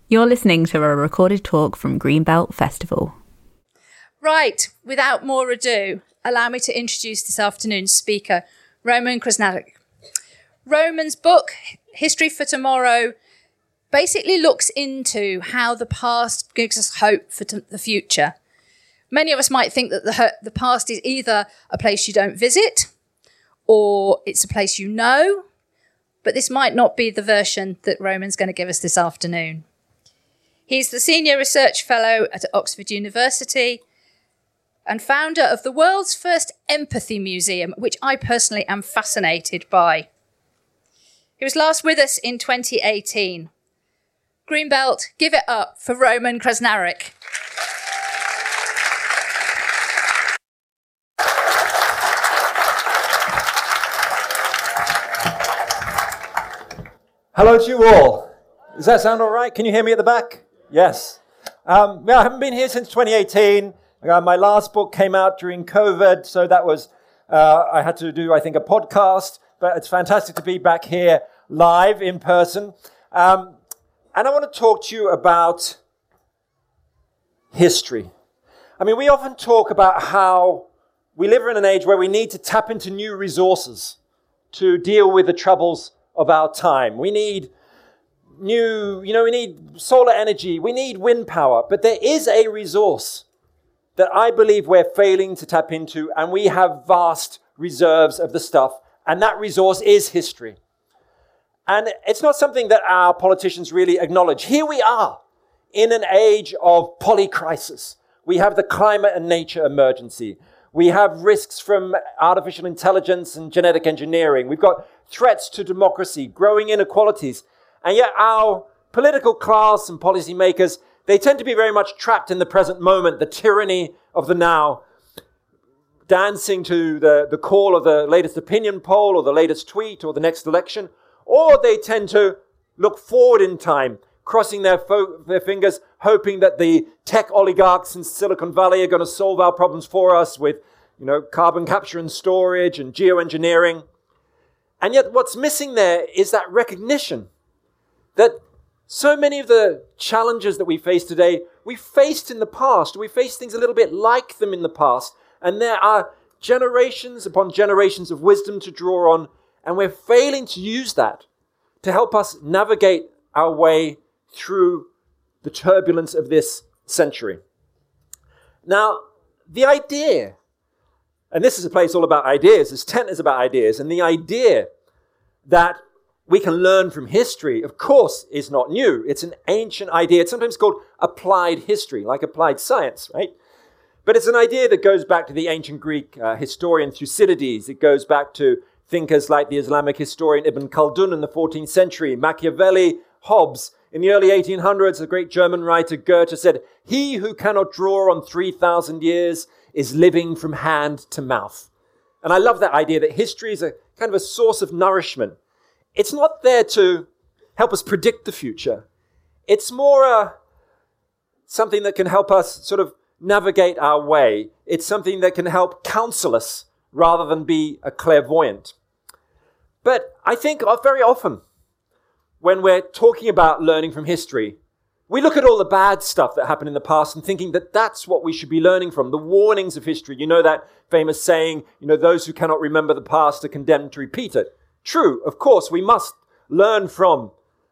You're listening to a recorded talk from Greenbelt Festival. Right, without more ado, allow me to introduce this afternoon's speaker, Roman Krznaric. Roman's book, History for Tomorrow, basically looks into how the past gives us hope for the future. Many of us might think that the past is either a place you don't visit or it's a place you know, but this might not be the version that Roman's going to give us this afternoon. He's the Senior Research Fellow at Oxford University and founder of the world's first empathy museum, which I personally am fascinated by. He was last with us in 2018. Greenbelt, give it up for Roman Krznaric. Hello to you all. Does that sound all right? Can you hear me at the back? Yes. I haven't been here since 2018. My last book came out during COVID, so that was, I had to do, I think, a podcast, but it's fantastic to be back here live in person. And I want to talk to you about history. I mean, we often talk about how we live in an age where we need to tap into new resources to deal with the troubles of our time. We need we need solar energy, we need wind power, but there is a resource that I believe we're failing to tap into, and we have vast reserves of the stuff, and that resource is history. And it's not something that our politicians really acknowledge. Here we are in an age of polycrisis. We have the climate and nature emergency. We have risks from artificial intelligence and genetic engineering. We've got threats to democracy, growing inequalities. And yet our political class and policymakers, they tend to be very much trapped in the present moment, the tyranny of the now, dancing to the call of the latest opinion poll or the latest tweet or the next election. Or they tend to look forward in time, crossing their fingers, hoping that the tech oligarchs in Silicon Valley are going to solve our problems for us with, carbon capture and storage and geoengineering. And yet what's missing there is that recognition that so many of the challenges that we face today, we faced in the past. We faced things a little bit like them in the past. And there are generations upon generations of wisdom to draw on, and we're failing to use that to help us navigate our way through the turbulence of this century. Now, the idea, and this is a place all about ideas, this tent is about ideas, and the idea that we can learn from history, of course, is not new. It's an ancient idea. It's sometimes called applied history, like applied science, right? But it's an idea that goes back to the ancient Greek historian Thucydides. It goes back to thinkers like the Islamic historian Ibn Khaldun in the 14th century, Machiavelli, Hobbes. In the early 1800s, the great German writer Goethe said, "He who cannot draw on 3,000 years is living from hand to mouth." And I love that idea that history is a kind of a source of nourishment. It's not there to help us predict the future. It's more something that can help us sort of navigate our way. It's something that can help counsel us rather than be a clairvoyant. But I think very often when we're talking about learning from history, we look at all the bad stuff that happened in the past and thinking that that's what we should be learning from, the warnings of history. You know that famous saying, those who cannot remember the past are condemned to repeat it. True, of course, we must learn from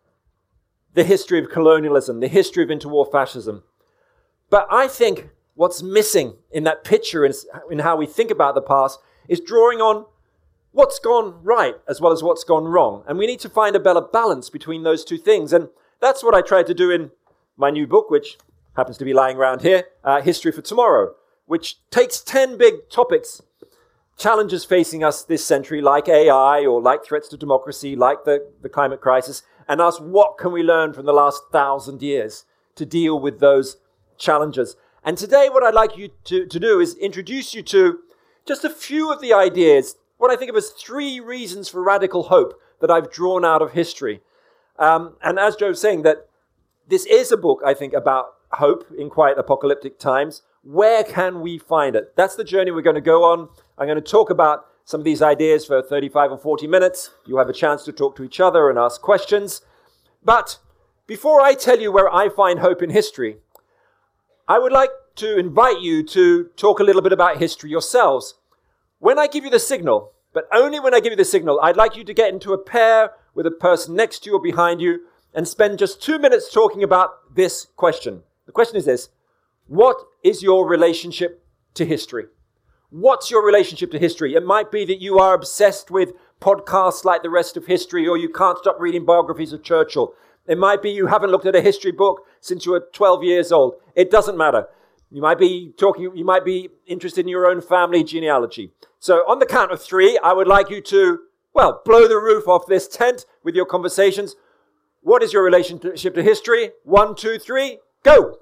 the history of colonialism, the history of interwar fascism. But I think what's missing in that picture in how we think about the past is drawing on what's gone right as well as what's gone wrong. And we need to find a better balance between those two things. And that's what I tried to do in my new book, which happens to be lying around here, History for Tomorrow, which takes 10 big topics, challenges facing us this century, like AI or like threats to democracy, like the climate crisis, and ask what can we learn from the last 1,000 years to deal with those challenges. And today what I'd like you to do is introduce you to just a few of the ideas, what I think of as 3 reasons for radical hope that I've drawn out of history. And as Joe was saying, that this is a book, I think, about hope in quite apocalyptic times. Where can we find it? That's the journey we're going to go on. I'm going to talk about some of these ideas for 35 or 40 minutes. You have a chance to talk to each other and ask questions. But before I tell you where I find hope in history, I would like to invite you to talk a little bit about history yourselves. When I give you the signal, but only when I give you the signal, I'd like you to get into a pair with a person next to you or behind you and spend just 2 minutes talking about this question. The question is this: what is your relationship to history? What's your relationship to history? It might be that you are obsessed with podcasts like The Rest of History, or you can't stop reading biographies of Churchill. It might be you haven't looked at a history book since you were 12 years old. It doesn't matter. You might be interested in your own family genealogy. So on the count of 3, I would like you to, blow the roof off this tent with your conversations. What is your relationship to history? 1, 2, 3, go!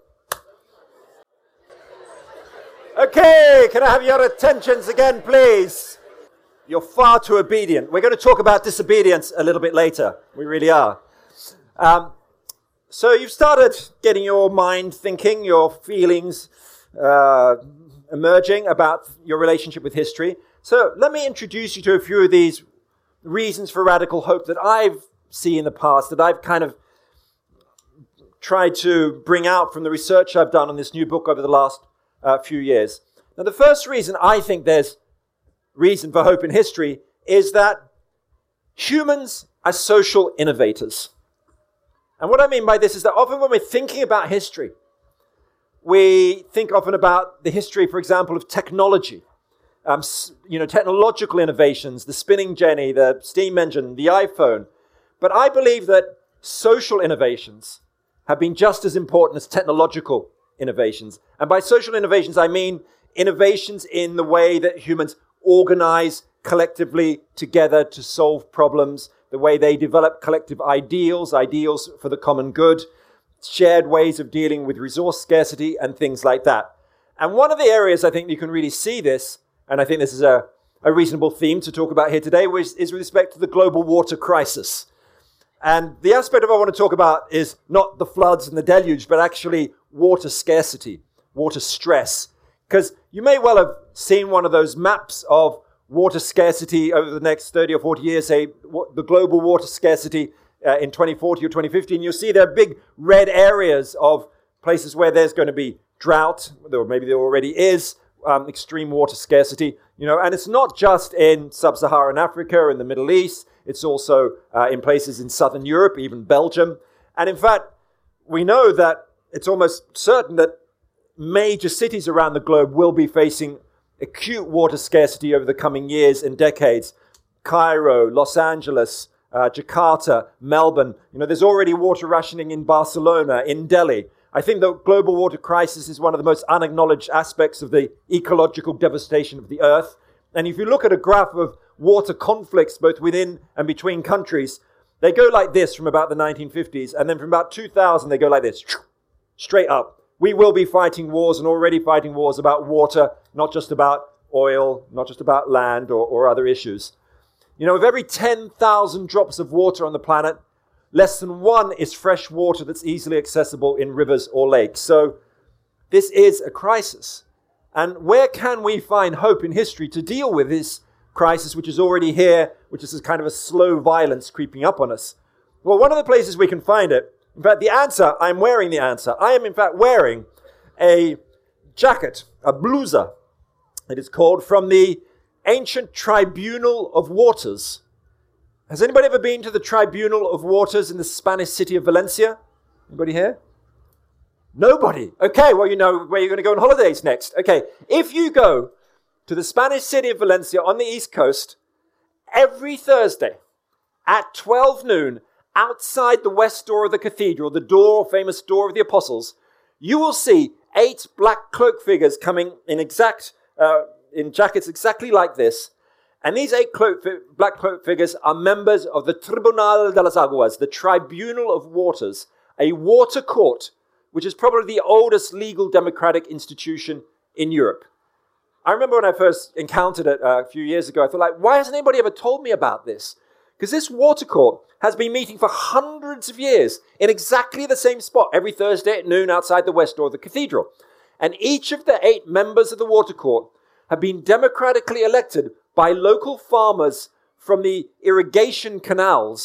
Okay, can I have your attentions again, please? You're far too obedient. We're going to talk about disobedience a little bit later. We really are. So you've started getting your mind thinking, your feelings emerging about your relationship with history. So let me introduce you to a few of these reasons for radical hope that I've seen in the past, that I've kind of tried to bring out from the research I've done on this new book over the last few years. Now, the first reason I think there's reason for hope in history is that humans are social innovators. And what I mean by this is that often when we're thinking about history, we think often about the history, for example, of technology. Technological innovations, the spinning jenny, the steam engine, the iPhone. But I believe that social innovations have been just as important as technological innovations. And by social innovations, I mean innovations in the way that humans organize collectively together to solve problems, the way they develop collective ideals for the common good, shared ways of dealing with resource scarcity and things like that. And one of the areas I think you can really see this, and I think this is a reasonable theme to talk about here today, is with respect to the global water crisis. And the aspect of I want to talk about is not the floods and the deluge, but actually water scarcity, water stress. Because you may well have seen one of those maps of water scarcity over the next 30 or 40 years, say the global water scarcity in 2040 or 2050. And you'll see there are big red areas of places where there's going to be drought, or maybe there already is, extreme water scarcity. And it's not just in sub-Saharan Africa and the Middle East. It's also in places in southern Europe, even Belgium. And in fact, we know that it's almost certain that major cities around the globe will be facing acute water scarcity over the coming years and decades. Cairo, Los Angeles, Jakarta, Melbourne. There's already water rationing in Barcelona, in Delhi. I think the global water crisis is one of the most unacknowledged aspects of the ecological devastation of the earth. And if you look at a graph of water conflicts both within and between countries, they go like this from about the 1950s, and then from about 2000 they go like this, straight up. We will be fighting wars and already fighting wars about water, not just about oil, not just about land or other issues. Of every 10,000 drops of water on the planet, less than 1 is fresh water that's easily accessible in rivers or lakes. So this is a crisis. And where can we find hope in history to deal with this crisis, which is already here, which is kind of a slow violence creeping up on us? Well, one of the places we can find it, in fact, I'm wearing the answer. I am, in fact, wearing a jacket, a blusa, it is called, from the ancient Tribunal of Waters. Has anybody ever been to the Tribunal of Waters in the Spanish city of Valencia? Anybody here? Nobody. Okay, well, you know where you're going to go on holidays next. Okay, if you go to the Spanish city of Valencia on the East Coast, every Thursday at 12 noon, outside the west door of the cathedral, the famous door of the apostles, you will see 8 black cloak figures coming in jackets exactly like this. And these 8 black cloak figures are members of the Tribunal de las Aguas, the Tribunal of Waters, a water court, which is probably the oldest legal democratic institution in Europe. I remember when I first encountered it a few years ago, I thought, why hasn't anybody ever told me about this? Because this water court has been meeting for hundreds of years in exactly the same spot every Thursday at noon outside the west door of the cathedral. And each of the 8 members of the water court have been democratically elected by local farmers from the irrigation canals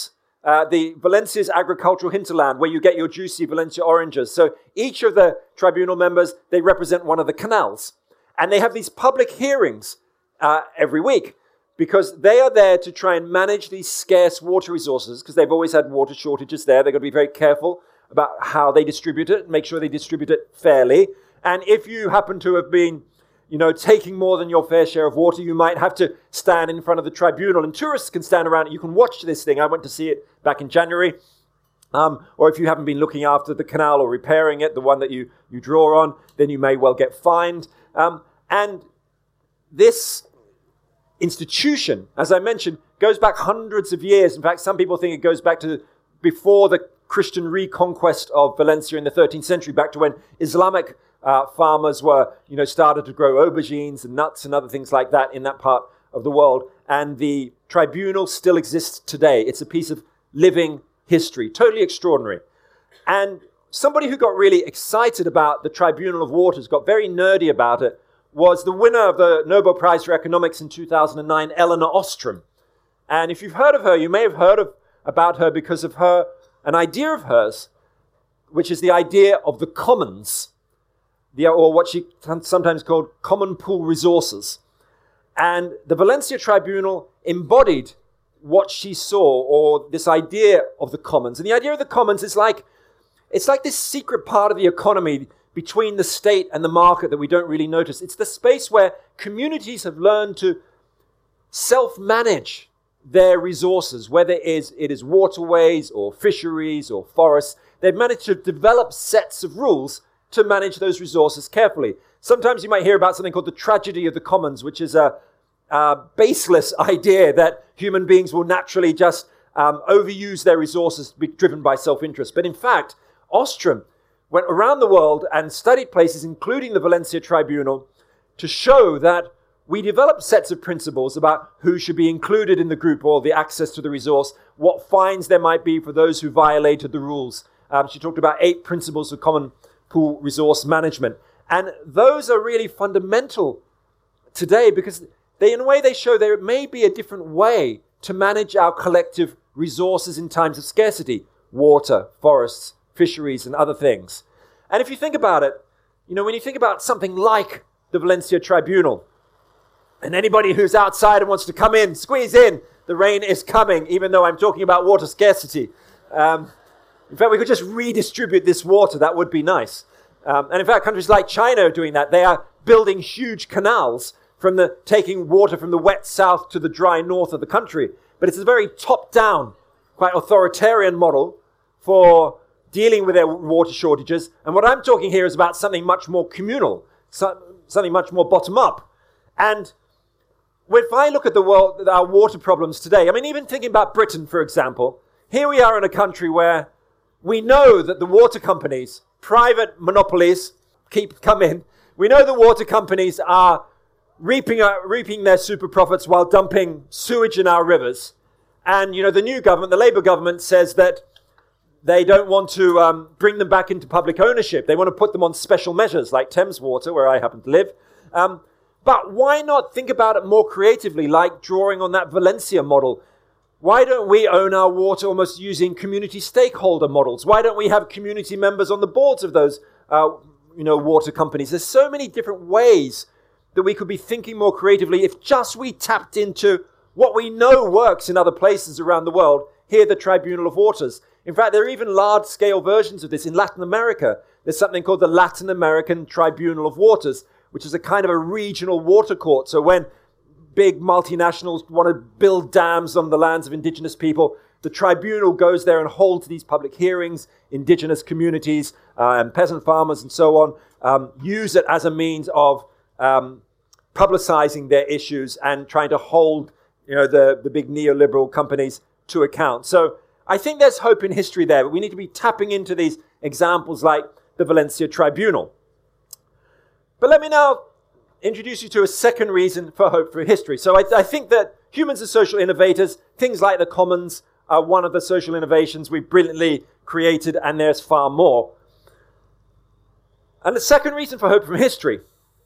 the Valencia's agricultural hinterland, where you get your juicy Valencia oranges. So each of the tribunal members, they represent one of the canals. And they have these public hearings every week, because they are there to try and manage these scarce water resources, because they've always had water shortages there. They've got to be very careful about how they distribute it, make sure they distribute it fairly. And if you happen to have been, taking more than your fair share of water, you might have to stand in front of the tribunal, and tourists can stand around it. You can watch this thing. I went to see it back in January. Or if you haven't been looking after the canal or repairing it, the one that you draw on, then you may well get fined. And this institution, as I mentioned, goes back hundreds of years. In fact, some people think it goes back to before the Christian reconquest of Valencia in the 13th century, back to when Islamic farmers were, started to grow aubergines and nuts and other things like that in that part of the world. And the tribunal still exists today. It's a piece of living history, totally extraordinary. And somebody who got really excited about the Tribunal of Waters, got very nerdy about it, was the winner of the Nobel Prize for Economics in 2009, Elinor Ostrom. And if you've heard of her, you may have heard about her because of an idea of hers, which is the idea of the commons, or what she sometimes called common pool resources. And the Valencia Tribunal embodied what she saw, or this idea of the commons. And the idea of the commons is it's like this secret part of the economy between the state and the market that we don't really notice. It's the space where communities have learned to self-manage their resources, whether it is waterways or fisheries or forests. They've managed to develop sets of rules to manage those resources carefully. Sometimes you might hear about something called the tragedy of the commons, which is a baseless idea that human beings will naturally just overuse their resources to be driven by self-interest. But in fact, Ostrom went around the world and studied places, including the Valencia Tribunal, to show that we developed sets of principles about who should be included in the group or the access to the resource, what fines there might be for those who violated the rules. She talked about 8 principles of common pool resource management. And those are really fundamental today, because in a way they show there may be a different way to manage our collective resources in times of scarcity: water, forests, fisheries, and other things. And if you think about it, when you think about something like the Valencia Tribunal, and anybody who's outside and wants to come in, squeeze in, the rain is coming, even though I'm talking about water scarcity. In fact, we could just redistribute this water. That would be nice. And in fact, countries like China are doing that. They are building huge canals taking water from the wet south to the dry north of the country. But it's a very top-down, quite authoritarian model for dealing with their water shortages. And what I'm talking here is about something much more communal, something much more bottom-up. And if I look at the world, our water problems today, even thinking about Britain, for example, here we are in a country where we know that the water companies, private monopolies, come in. We know the water companies are reaping their super profits while dumping sewage in our rivers. And, the new government, the Labour government, says that they don't want to bring them back into public ownership. They want to put them on special measures like Thames Water, where I happen to live. But why not think about it more creatively, like drawing on that Valencia model? Why don't we own our water almost using community stakeholder models? Why don't we have community members on the boards of those water companies? There's so many different ways that we could be thinking more creatively if just we tapped into what we know works in other places around the world. Here, the Tribunal of Waters. In fact, there are even large-scale versions of this in Latin America. There's something called the Latin American Tribunal of Waters, which is a kind of a regional water court. So when big multinationals want to build dams on the lands of indigenous people, the tribunal goes there and holds these public hearings. Indigenous communities and peasant farmers and so on use it as a means of publicizing their issues and trying to hold the big neoliberal companies to account. So I think there's hope in history there, but we need to be tapping into these examples like the Valencia Tribunal. But let me now introduce you to a second reason for hope for history. So I think that humans are social innovators. Things like the commons are one of the social innovations we've brilliantly created, and there's far more. And the second reason for hope from history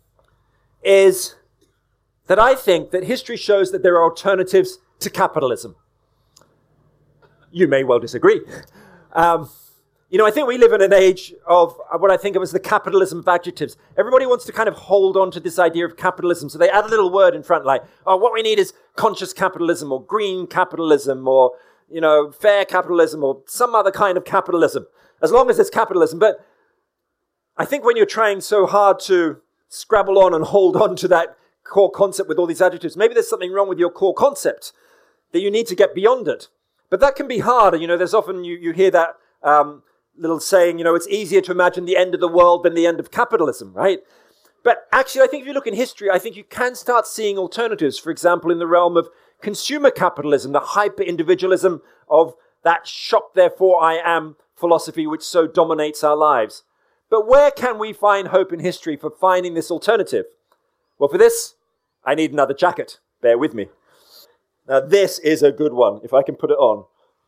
is that I think that history shows that there are alternatives to capitalism. You may well disagree. I think we live in an age of what I think of as the capitalism of adjectives. Everybody wants to kind of hold on to this idea of capitalism, so they add a little word in front like, oh, what we need is conscious capitalism or green capitalism or, fair capitalism or some other kind of capitalism, as long as it's capitalism. But I think when you're trying so hard to scrabble on and hold on to that core concept with all these adjectives, maybe there's something wrong with your core concept that you need to get beyond it. But that can be harder. There's often, you hear that little saying, it's easier to imagine the end of the world than the end of capitalism, right? But actually, I think if you look in history, I think you can start seeing alternatives. For example, in the realm of consumer capitalism, the hyper-individualism of that shop, therefore I am philosophy, which so dominates our lives. But where can we find hope in history for finding this alternative? Well, for this, I need another jacket. Bear with me. Now, this is a good one, if I can put it on.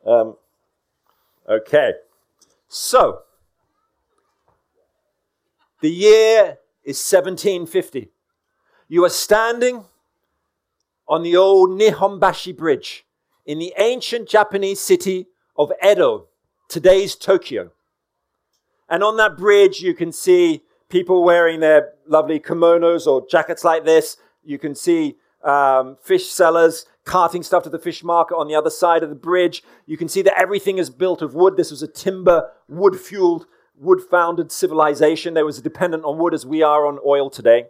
Okay. So, the year is 1750. You are standing on the old Nihonbashi Bridge in the ancient Japanese city of Edo, today's Tokyo. And on that bridge, you can see people wearing their lovely kimonos or jackets like this. You can see fish sellers carting stuff to the fish market on the other side of the bridge. You can see that everything is built of wood. This was a timber, wood-fueled, wood-founded civilization. They was dependent on wood as we are on oil today.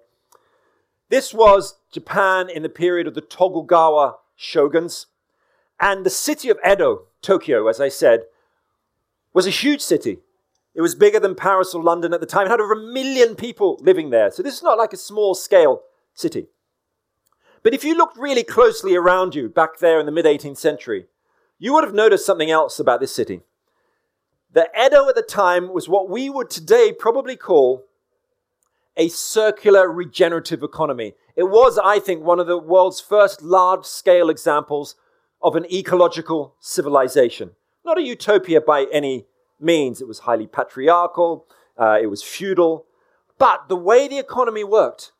This was Japan in the period of the Tokugawa shoguns. And the city of Edo, Tokyo, as I said, was a huge city. It was bigger than Paris or London at the time. It had over 1 million people living there. So this is not like a small-scale city. But if you looked really closely around you back there in the mid-18th century, you would have noticed something else about this city. The Edo at the time was what we would today probably call a circular regenerative economy. It was, I think, one of the world's first large-scale examples of an ecological civilization. Not a utopia by any means. It was highly patriarchal, it was feudal, but the way the economy worked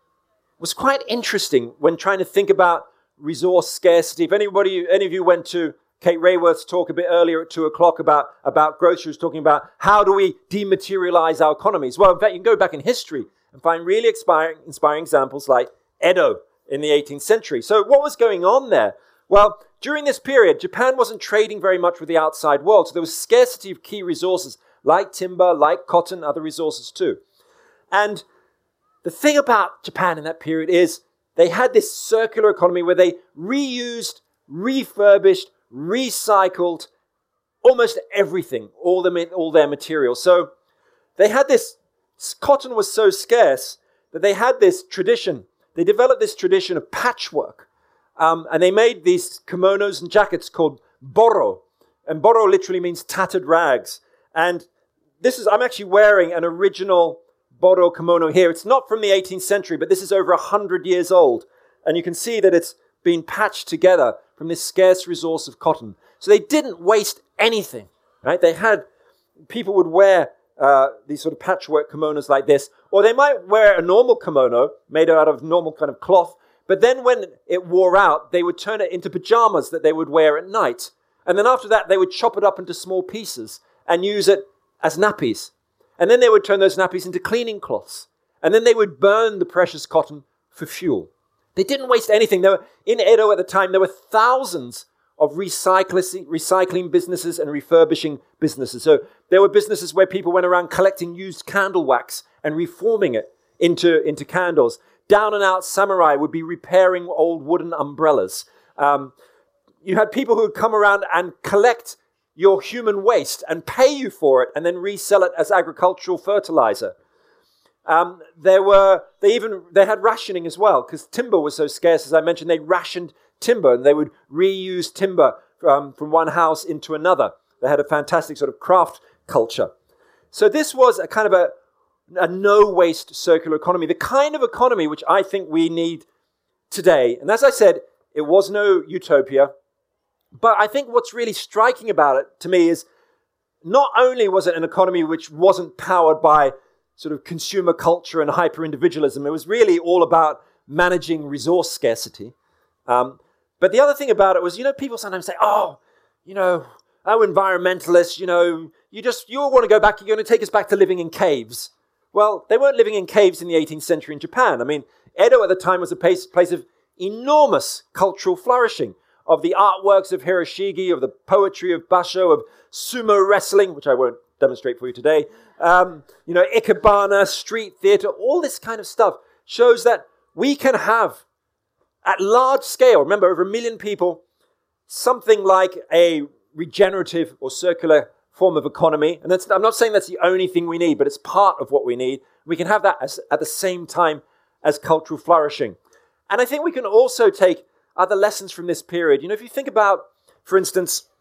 was quite interesting when trying to think about resource scarcity. If any of you went to Kate Rayworth's talk a bit earlier at 2:00 about growth, she was talking about how do we dematerialize our economies. Well, in fact, you can go back in history and find really inspiring examples like Edo in the 18th century. So what was going on there? Well, during this period, Japan wasn't trading very much with the outside world, so there was scarcity of key resources like timber, like cotton, other resources too. And the thing about Japan in that period is they had this circular economy where they reused, refurbished, recycled almost everything, all their materials. So they had this, cotton was so scarce that they had this tradition. They developed this tradition of patchwork. And they made these kimonos and jackets called boro. And boro literally means tattered rags. And I'm actually wearing an original Boro kimono here. It's not from the 18th century, but this is over 100 years old. And you can see that it's been patched together from this scarce resource of cotton. So they didn't waste anything, right? People would wear these sort of patchwork kimonos like this, or they might wear a normal kimono made out of normal kind of cloth, but then when it wore out, they would turn it into pajamas that they would wear at night. And then after that, they would chop it up into small pieces and use it as nappies. And then they would turn those nappies into cleaning cloths. And then they would burn the precious cotton for fuel. They didn't waste anything. In Edo at the time, there were thousands of recycling businesses and refurbishing businesses. So there were businesses where people went around collecting used candle wax and reforming it into candles. Down and out samurai would be repairing old wooden umbrellas. You had people who would come around and collect your human waste and pay you for it and then resell it as agricultural fertilizer. They had rationing as well because timber was so scarce. As I mentioned, they rationed timber and they would reuse timber from one house into another. They had a fantastic sort of craft culture. So this was a kind of a no-waste circular economy, the kind of economy which I think we need today. And as I said, it was no utopia. But I think what's really striking about it to me is not only was it an economy which wasn't powered by sort of consumer culture and hyper-individualism, it was really all about managing resource scarcity. But the other thing about it was, people sometimes say, oh, environmentalists, you all want to go back, you're going to take us back to living in caves. Well, they weren't living in caves in the 18th century in Japan. I mean, Edo at the time was a place of enormous cultural flourishing, of the artworks of Hiroshige, of the poetry of Basho, of sumo wrestling, which I won't demonstrate for you today, ikebana, street theater, all this kind of stuff shows that we can have, at large scale, remember, over 1 million people, something like a regenerative or circular form of economy. And I'm not saying that's the only thing we need, but it's part of what we need. We can have that at the same time as cultural flourishing. And I think we can also take other lessons from this period. If you think about, for instance,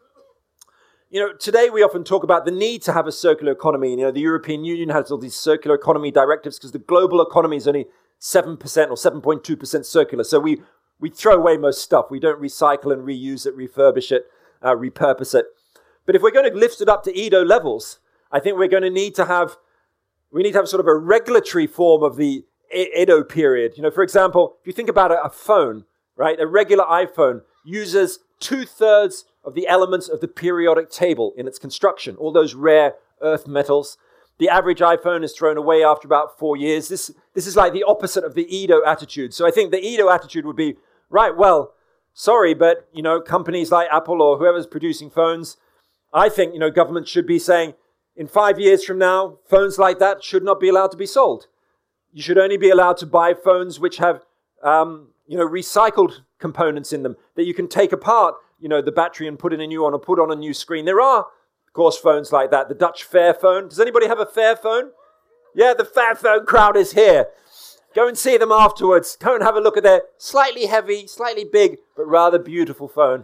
today we often talk about the need to have a circular economy. The European Union has all these circular economy directives because the global economy is only 7% or 7.2% circular. So we throw away most stuff. We don't recycle and reuse it, refurbish it, repurpose it. But if we're going to lift it up to Edo levels, I think we're going to need to have sort of a regulatory form of the Edo period. For example, if you think about a phone, right? A regular iPhone uses 2/3 of the elements of the periodic table in its construction, all those rare earth metals. The average iPhone is thrown away after about 4 years. This is like the opposite of the Edo attitude. So I think the Edo attitude would be, right, well, sorry, but, companies like Apple or whoever's producing phones, I think, government should be saying, in 5 years from now, phones like that should not be allowed to be sold. You should only be allowed to buy phones which have, recycled components in them that you can take apart, the battery and put in a new one or put on a new screen. There are, of course, phones like that. The Dutch Fairphone. Does anybody have a Fairphone? Yeah, the Fairphone crowd is here. Go and see them afterwards. Go and have a look at their slightly heavy, slightly big, but rather beautiful phone.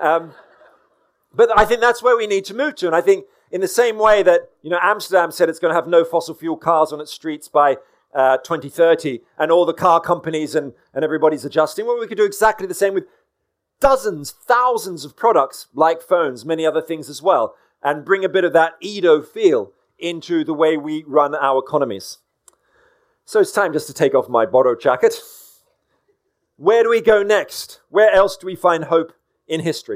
But I think that's where we need to move to. And I think in the same way that, Amsterdam said it's going to have no fossil fuel cars on its streets by 2030, and all the car companies and everybody's adjusting, well, we could do exactly the same with dozens, thousands of products like phones, many other things as well, and bring a bit of that Edo feel into the way we run our economies. So it's time just to take off my borrowed jacket. Where do we go next? Where else do we find hope in history?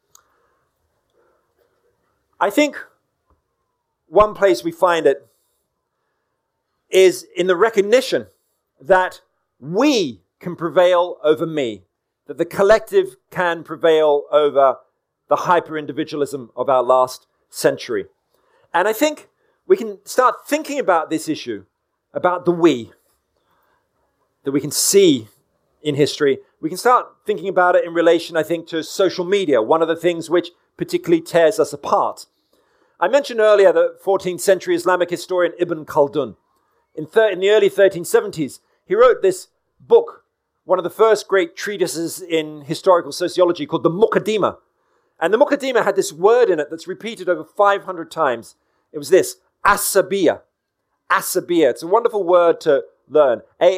I think one place we find it is in the recognition that we can prevail over me, that the collective can prevail over the hyper-individualism of our last century. And I think we can start thinking about this issue, about the we, that we can see in history. We can start thinking about it in relation, I think, to social media, one of the things which particularly tears us apart. I mentioned earlier the 14th century Islamic historian Ibn Khaldun. In the early 1370s, he wrote this book, one of the first great treatises in historical sociology, called the Muqaddimah. And the Muqaddimah had this word in it that's repeated over 500 times. It was this, asabiyya. Asabiyya. It's a wonderful word to learn.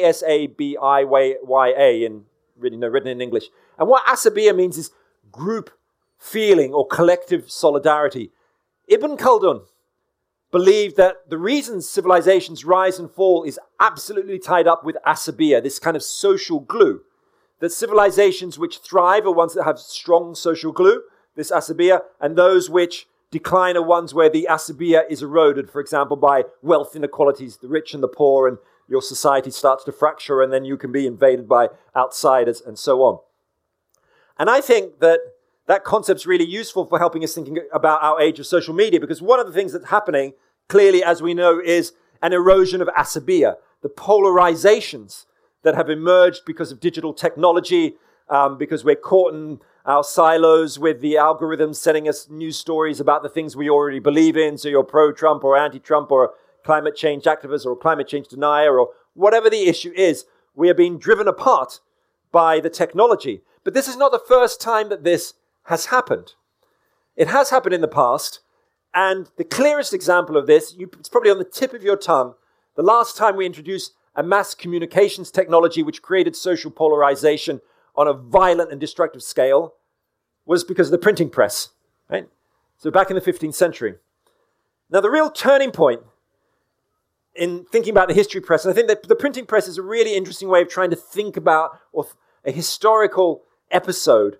Asabiyya, written in English. And what asabiyya means is group feeling or collective solidarity. Ibn Khaldun believed that the reason civilizations rise and fall is absolutely tied up with asabiyya, this kind of social glue. That civilizations which thrive are ones that have strong social glue, this asabiyya, and those which decline are ones where the asabiyya is eroded, for example, by wealth inequalities, the rich and the poor, and your society starts to fracture, and then you can be invaded by outsiders, and so on. And I think that concept's really useful for helping us thinking about our age of social media, because one of the things that's happening, clearly, as we know, is an erosion of asabiyya, the polarizations that have emerged because of digital technology, because we're caught in our silos with the algorithms sending us news stories about the things we already believe in. So you're pro-Trump or anti-Trump or a climate change activist or a climate change denier or whatever the issue is, we are being driven apart by the technology. But this is not the first time that this has happened. It has happened in the past, and the clearest example of this, it's probably on the tip of your tongue, the last time we introduced a mass communications technology which created social polarization on a violent and destructive scale was because of the printing press, right? So back in the 15th century. Now, the real turning point in thinking about the history press, and I think that the printing press is a really interesting way of trying to think about a historical episode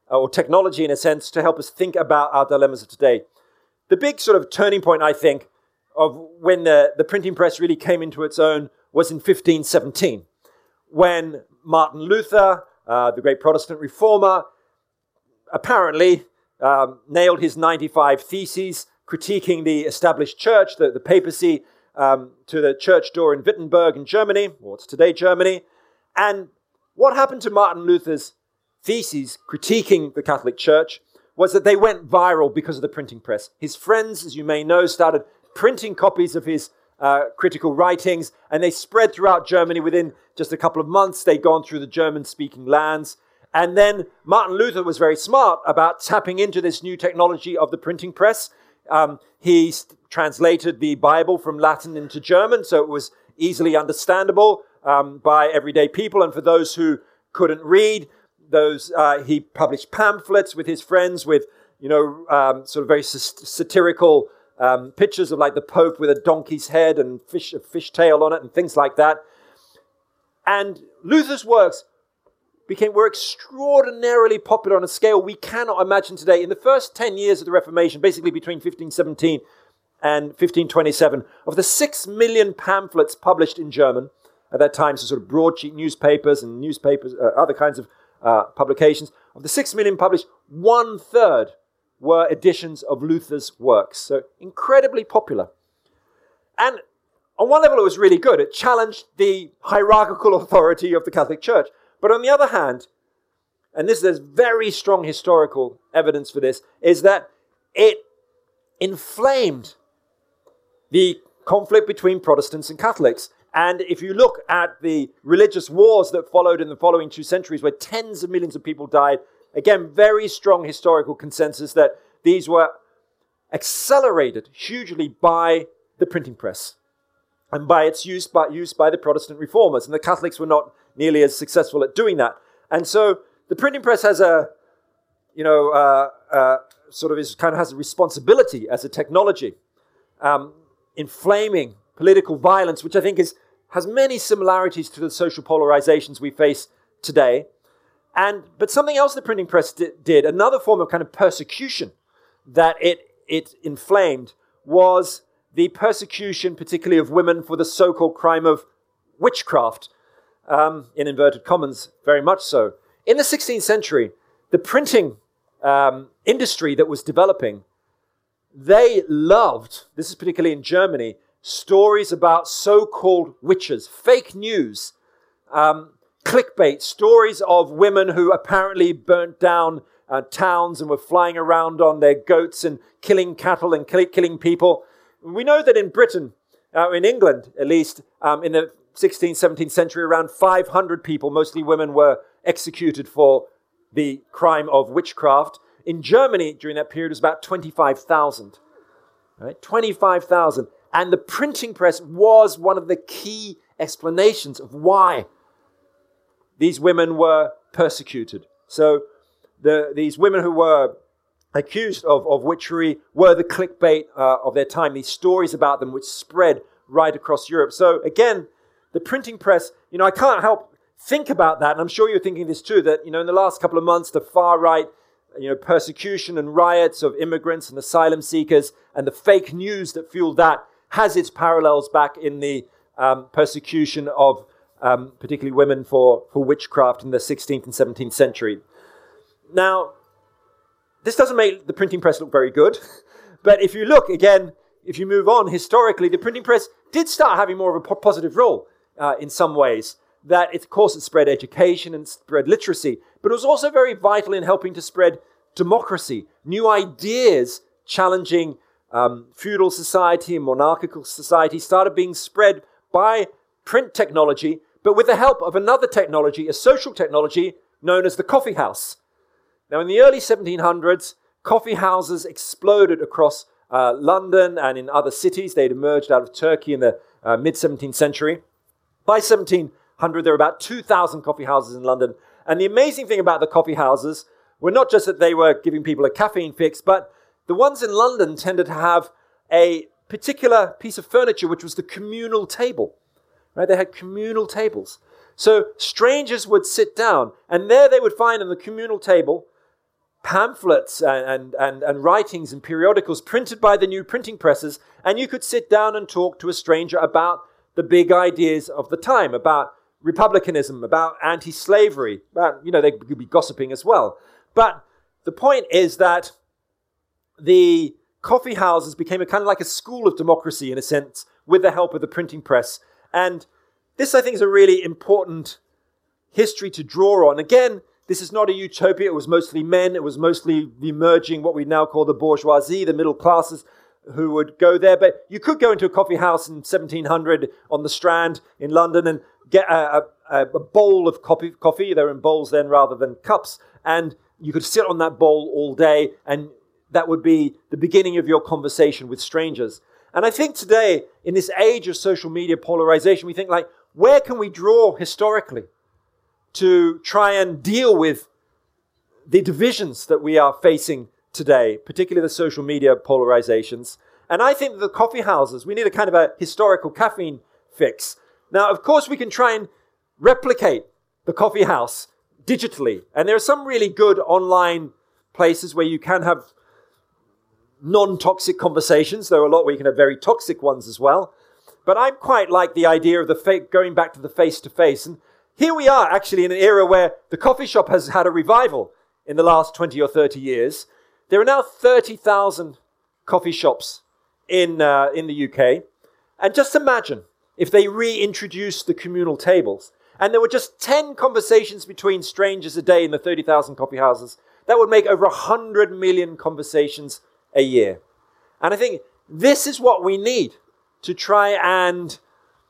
or technology in a sense, to help us think about our dilemmas of today. The big sort of turning point, I think, of when the printing press really came into its own was in 1517, when Martin Luther, the great Protestant reformer, apparently nailed his 95 Theses, critiquing the established church, the papacy, to the church door in Wittenberg in Germany, or it's today Germany. And what happened to Martin Luther's theses critiquing the Catholic Church was that they went viral because of the printing press. His friends, as you may know, started printing copies of his critical writings, and they spread throughout Germany. Within just a couple of months, they'd gone through the German-speaking lands. And then Martin Luther was very smart about tapping into this new technology of the printing press. He translated the Bible from Latin into German, so it was easily understandable by everyday people. And for those who couldn't read, he published pamphlets with his friends with, sort of very satirical pictures of like the Pope with a donkey's head and a fish tail on it and things like that. And Luther's works were extraordinarily popular on a scale we cannot imagine today. In the first 10 years of the Reformation, basically between 1517 and 1527, of the 6 million pamphlets published in German, at that time, so sort of broadsheet newspapers and other kinds of publications, of the 6 million published, 1/3 were editions of Luther's works. So incredibly popular. And on one level, it was really good. It challenged the hierarchical authority of the Catholic Church. But on the other hand, and there's very strong historical evidence for this, is that it inflamed the conflict between Protestants and Catholics. And if you look at the religious wars that followed in the following 2 centuries, where tens of millions of people died, again, very strong historical consensus that these were accelerated hugely by the printing press and by its use by the Protestant reformers. And the Catholics were not nearly as successful at doing that. And so the printing press has has a responsibility as a technology, inflaming political violence, which I think has many similarities to the social polarizations we face today. But something else the printing press did, another form of kind of persecution that it inflamed, was the persecution, particularly of women, for the so-called crime of witchcraft, in inverted commas, very much so. In the 16th century, the printing industry that was developing, they loved, this is particularly in Germany, stories about so-called witches, fake news, clickbait, stories of women who apparently burnt down towns and were flying around on their goats and killing cattle and killing people. We know that in Britain, in England at least, in the 16th, 17th century, around 500 people, mostly women, were executed for the crime of witchcraft. In Germany, during that period, it was about 25,000. Right? 25,000. And the printing press was one of the key explanations of why these women were persecuted. So these women who were accused of witchery were the clickbait of their time, these stories about them which spread right across Europe. So again, the printing press, I can't help think about that, and I'm sure you're thinking this too, that, in the last couple of months, the far right, persecution and riots of immigrants and asylum seekers and the fake news that fueled that has its parallels back in the persecution of particularly women for witchcraft in the 16th and 17th century. Now, this doesn't make the printing press look very good, but if you look again, if you move on historically, the printing press did start having more of a positive role in some ways. That, of course, it spread education and spread literacy, but it was also very vital in helping to spread democracy, new ideas challenging feudal society and monarchical society started being spread by print technology, but with the help of another technology, a social technology known as the coffee house. Now, in the early 1700s, coffee houses exploded across London and in other cities. They'd emerged out of Turkey in the mid-17th century. By 1700, there were about 2,000 coffee houses in London. And the amazing thing about the coffee houses were not just that they were giving people a caffeine fix, but the ones in London tended to have a particular piece of furniture, which was the communal table. Right? They had communal tables. So strangers would sit down, and there they would find on the communal table pamphlets and writings and periodicals printed by the new printing presses, and you could sit down and talk to a stranger about the big ideas of the time, about republicanism, about anti-slavery, about, they could be gossiping as well. But the point is that the coffee houses became a kind of like a school of democracy in a sense, with the help of the printing press. And this, I think, is a really important history to draw on. Again, this is not a utopia. It was mostly men. It was mostly the emerging, what we now call the bourgeoisie, the middle classes, who would go there. But you could go into a coffee house in 1700 on the Strand in London and get a bowl of coffee. They were in bowls then rather than cups. And you could sit on that bowl all day, and that would be the beginning of your conversation with strangers. And I think today, in this age of social media polarization, we think like, where can we draw historically to try and deal with the divisions that we are facing today, particularly the social media polarizations? And I think that the coffee houses, we need a kind of a historical caffeine fix. Now, of course, we can try and replicate the coffee house digitally. And there are some really good online places where you can have non-toxic conversations. There are a lot where you can have very toxic ones as well. But I quite like the idea of going back to the face-to-face. And here we are actually in an era where the coffee shop has had a revival in the last 20 or 30 years. There are now 30,000 coffee shops in the UK. And just imagine if they reintroduced the communal tables and there were just 10 conversations between strangers a day in the 30,000 coffee houses. That would make over 100 million conversations a year. And I think this is what we need to try and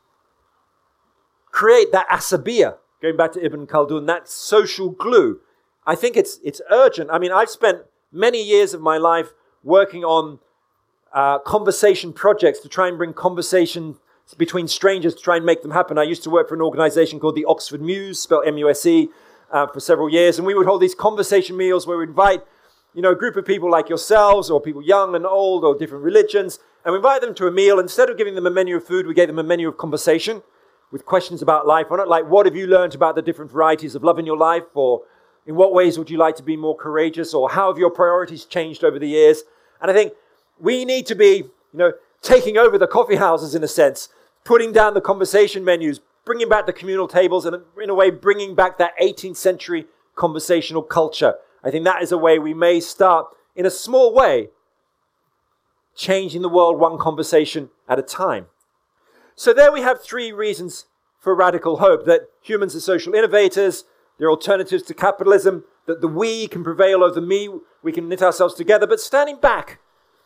create that asabiya, going back to Ibn Khaldun, that social glue. I think it's urgent. I mean, I've spent many years of my life working on conversation projects to try and bring conversation between strangers to try and make them happen. I used to work for an organization called the Oxford Muse, spelled M-U-S-E, for several years. And we would hold these conversation meals where we'd invite a group of people like yourselves or people young and old or different religions, and we invite them to a meal. Instead of giving them a menu of food, we gave them a menu of conversation with questions about life on it, like what have you learned about the different varieties of love in your life, or in what ways would you like to be more courageous, or how have your priorities changed over the years? And I think we need to be, taking over the coffee houses in a sense, putting down the conversation menus, bringing back the communal tables, and in a way bringing back that 18th century conversational culture. I think that is a way we may start, in a small way, changing the world one conversation at a time. So there we have 3 reasons for radical hope: that humans are social innovators, they're alternatives to capitalism, that the we can prevail over the me, we can knit ourselves together. But standing back,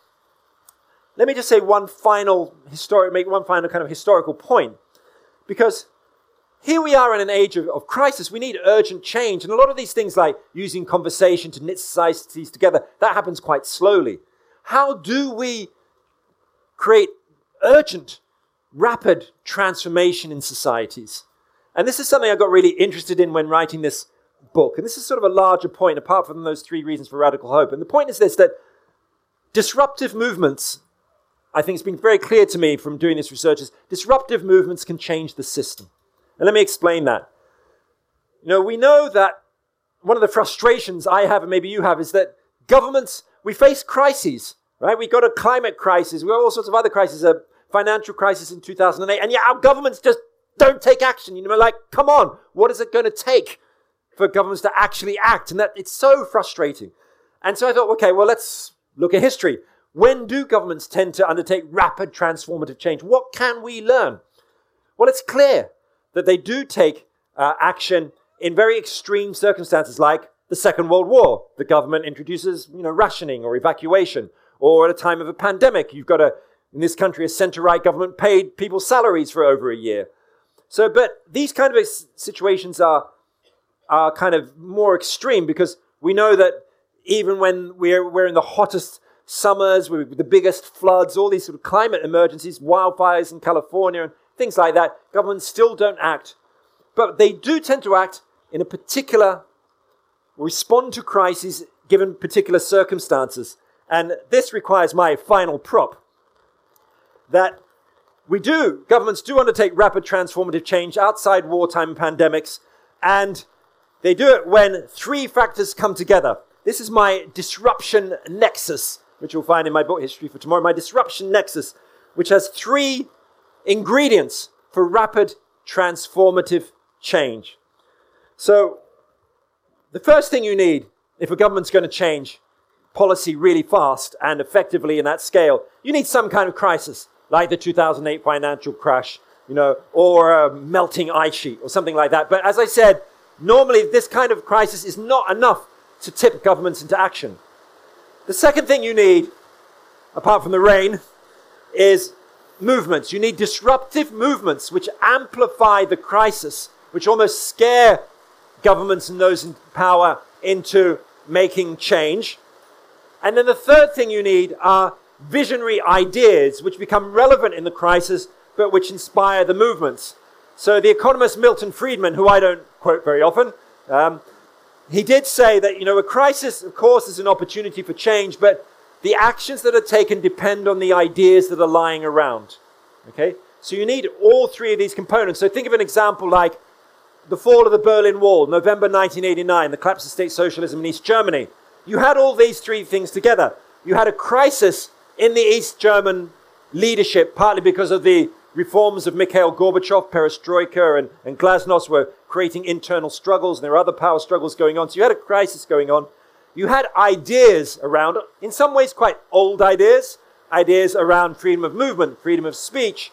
let me just say make one final kind of historical point. Because here we are in an age of crisis. We need urgent change. And a lot of these things like using conversation to knit societies together, that happens quite slowly. How do we create urgent, rapid transformation in societies? And this is something I got really interested in when writing this book. And this is sort of a larger point, apart from those 3 reasons for radical hope. And the point is this, that disruptive movements, I think it's been very clear to me from doing this research, is disruptive movements can change the system. And let me explain that. We know that one of the frustrations I have, and maybe you have, is that governments, we face crises, right? We got a climate crisis. We got all sorts of other crises, a financial crisis in 2008. And yet our governments just don't take action. Come on, what is it going to take for governments to actually act? And that it's so frustrating. And so I thought, okay, well, let's look at history. When do governments tend to undertake rapid transformative change? What can we learn? Well, it's clear that they do take action in very extreme circumstances, like the Second World War. The government introduces, rationing or evacuation. Or at a time of a pandemic, you've got in this country, a centre-right government paid people's salaries for over a year. So, but these kind of situations are kind of more extreme, because we know that even when we're in the hottest summers, with the biggest floods, all these sort of climate emergencies, wildfires in California and things like that, governments still don't act. But they do tend to act in a particular, respond to crises given particular circumstances. And this requires my final prop, that governments do undertake rapid transformative change outside wartime pandemics, and they do it when 3 factors come together. this is my disruption nexus, which you'll find in my book, History for Tomorrow. My disruption nexus, which has 3 ingredients for rapid transformative change. So the first thing you need if a government's going to change policy really fast and effectively in that scale, you need some kind of crisis, like the 2008 financial crash, or a melting ice sheet or something like that. But as I said, normally this kind of crisis is not enough to tip governments into action. The second thing you need, apart from the rain, is movements. You need disruptive movements which amplify the crisis, which almost scare governments and those in power into making change. And then the third thing you need are visionary ideas which become relevant in the crisis, but which inspire the movements. So the economist Milton Friedman, who I don't quote very often, he did say that, a crisis, of course, is an opportunity for change, but the actions that are taken depend on the ideas that are lying around. Okay? So you need all 3 of these components. So think of an example like the fall of the Berlin Wall, November 1989, the collapse of state socialism in East Germany. You had all these 3 things together. You had a crisis in the East German leadership, partly because of the reforms of Mikhail Gorbachev, Perestroika, and Glasnost were creating internal struggles, and there were other power struggles going on. So you had a crisis going on. You had ideas around, in some ways quite old ideas around freedom of movement, freedom of speech,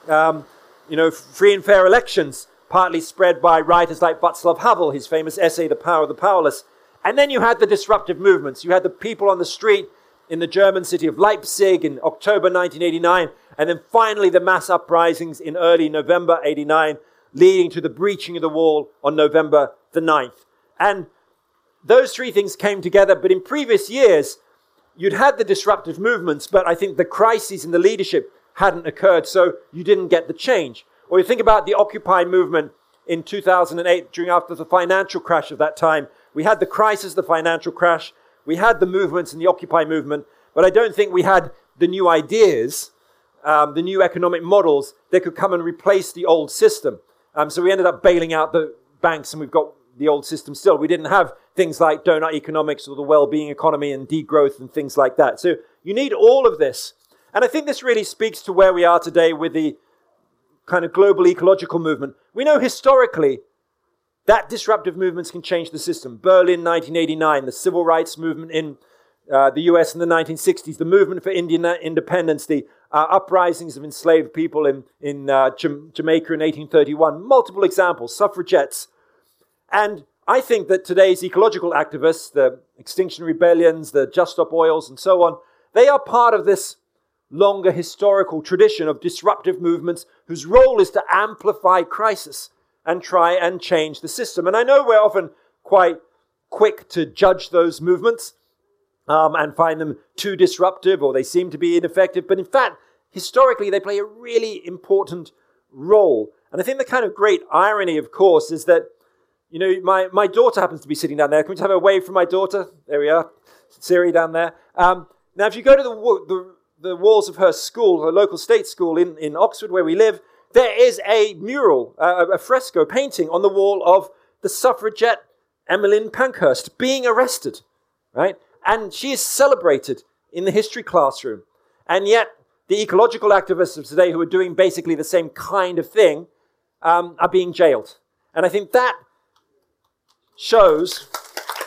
free and fair elections, partly spread by writers like Václav Havel, his famous essay, The Power of the Powerless. And then you had the disruptive movements. You had the people on the street in the German city of Leipzig in October 1989, and then finally the mass uprisings in early November 89, leading to the breaching of the wall on November the 9th. And those 3 things came together, but in previous years, you'd had the disruptive movements, but I think the crises in the leadership hadn't occurred, so you didn't get the change. Or you think about the Occupy movement in 2008, after the financial crash of that time. We had the crisis, the financial crash. We had the movements in the Occupy movement, but I don't think we had the new ideas, the new economic models that could come and replace the old system. So we ended up bailing out the banks, and we've got the old system still. We didn't have things like donut economics or the well-being economy and degrowth and things like that. So you need all of this. And I think this really speaks to where we are today with the kind of global ecological movement. We know historically that disruptive movements can change the system. Berlin, 1989, the civil rights movement in the US in the 1960s, the movement for Indian independence, the uprisings of enslaved people in Jamaica in 1831, multiple examples, suffragettes. And I think that today's ecological activists, the Extinction Rebellions, the Just Stop Oils, and so on, they are part of this longer historical tradition of disruptive movements whose role is to amplify crisis and try and change the system. And I know we're often quite quick to judge those movements and find them too disruptive, or they seem to be ineffective. But in fact, historically, they play a really important role. And I think the kind of great irony, of course, is that, my daughter happens to be sitting down there. Can we just have a wave from my daughter? There we are. Siri down there. Now, if you go to the walls of her school, her local state school in Oxford, where we live, there is a mural, a fresco painting on the wall of the suffragette Emmeline Pankhurst being arrested, right? And she is celebrated in the history classroom. And yet, the ecological activists of today who are doing basically the same kind of thing are being jailed. And I think that shows...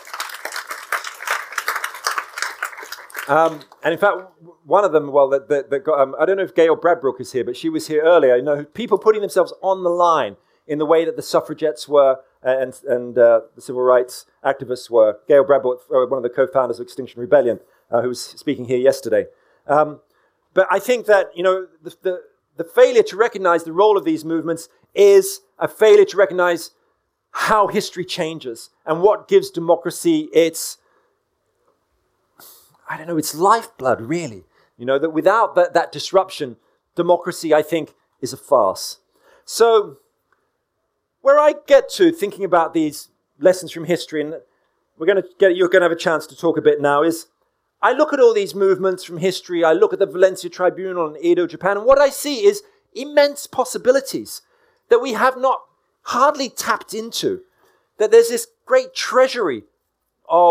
and in fact, one of them, I don't know if Gail Bradbrook is here, but she was here earlier. People putting themselves on the line in the way that the suffragettes were and the civil rights activists were. Gail Bradbrook, one of the co-founders of Extinction Rebellion, who was speaking here yesterday. But I think that, the failure to recognize the role of these movements is a failure to recognize how history changes and what gives democracy its lifeblood, really. That without that disruption, democracy, I think, is a farce. So, where I get to thinking about these lessons from history, and you're going to have a chance to talk a bit now, is I look at all these movements from history, I look at the Valencia Tribunal in Edo, Japan, and what I see is immense possibilities that we have not hardly tapped into, that there's this great treasury of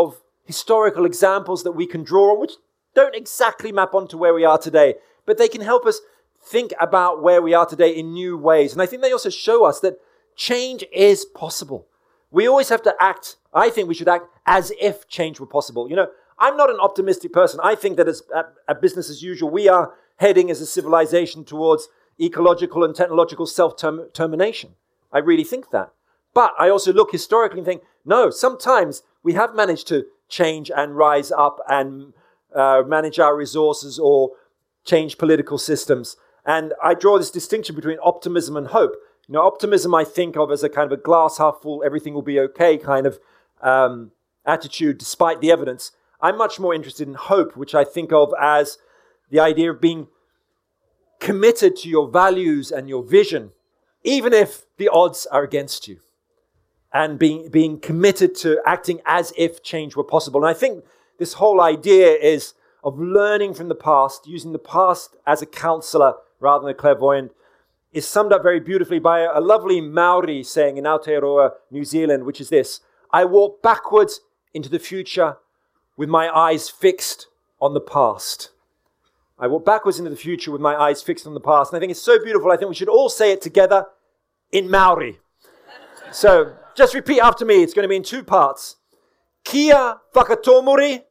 historical examples that we can draw on, which don't exactly map onto where we are today, but they can help us think about where we are today in new ways. And I think they also show us that change is possible. We always have to act, I think we should act as if change were possible. You know, I'm not an optimistic person. I think that as a business as usual, we are heading as a civilization towards ecological and technological self-termination. I really think that. But I also look historically and think, no, sometimes we have managed to change and rise up and manage our resources or change political systems. And I draw this distinction between optimism and hope. You know, optimism I think of as a kind of a glass half full, everything will be okay kind of attitude despite the evidence. I'm much more interested in hope, which I think of as the idea of being committed to your values and your vision, even if the odds are against you. And being committed to acting as if change were possible. And I think this whole idea is of learning from the past, using the past as a counselor rather than a clairvoyant, is summed up very beautifully by a lovely Maori saying in Aotearoa, New Zealand, which is this: I walk backwards into the future with my eyes fixed on the past. I walk backwards into the future with my eyes fixed on the past. And I think it's so beautiful. I think we should all say it together in Maori. So just repeat after me. It's going to be in two parts. Kia whakatomori.